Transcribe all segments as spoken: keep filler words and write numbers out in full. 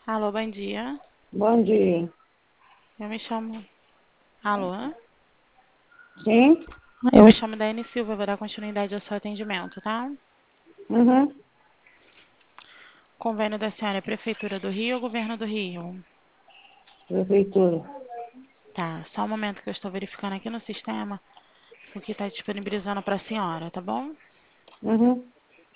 Alô, bom dia. Bom dia. Eu me chamo. Alô? Sim? Eu me chamo Daiane Silva, vou dar continuidade ao seu atendimento, tá? Uhum. Convênio da senhora é Prefeitura do Rio ou Governo do Rio? Prefeitura. Tá, só um momento que eu estou verificando aqui no sistema o que está disponibilizando para a senhora, tá bom? Uhum.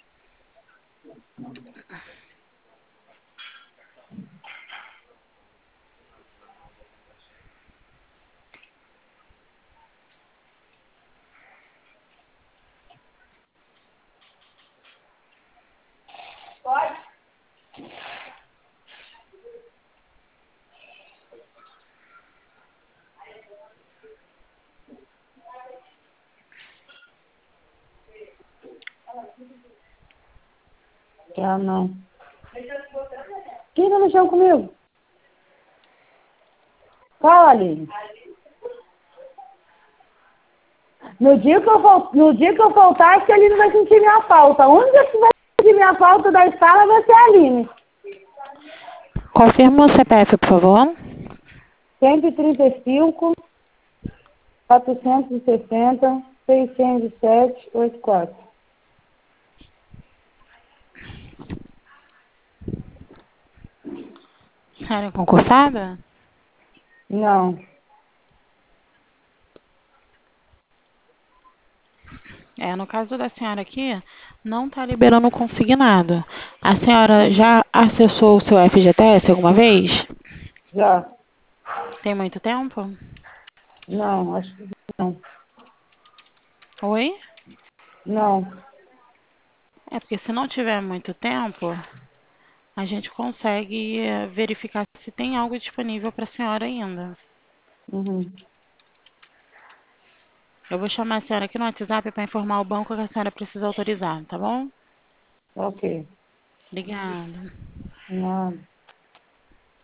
Ah, não. Quem tá mexendo comigo? Fala, Aline. No dia que eu, vol- no dia que eu voltar, acho que a Aline vai sentir minha falta. A única que vai sentir minha falta da escala vai ser a Aline. Confirma o C P F, por favor. cento e trinta e cinco, quatrocentos e sessenta, seiscentos e sete, oitenta e quatro. Senhora é concursada? Não. É, no caso da senhora aqui, não está liberando o consignado. A senhora já acessou o seu F G T S alguma vez? Já. Tem muito tempo? Não, acho que não. Oi? Não. É porque se não tiver muito tempo, a gente consegue eh, verificar se tem algo disponível para a senhora ainda. Uhum. Eu vou chamar a senhora aqui no WhatsApp para informar o banco que a senhora precisa autorizar, tá bom? Ok. Obrigada. Nada.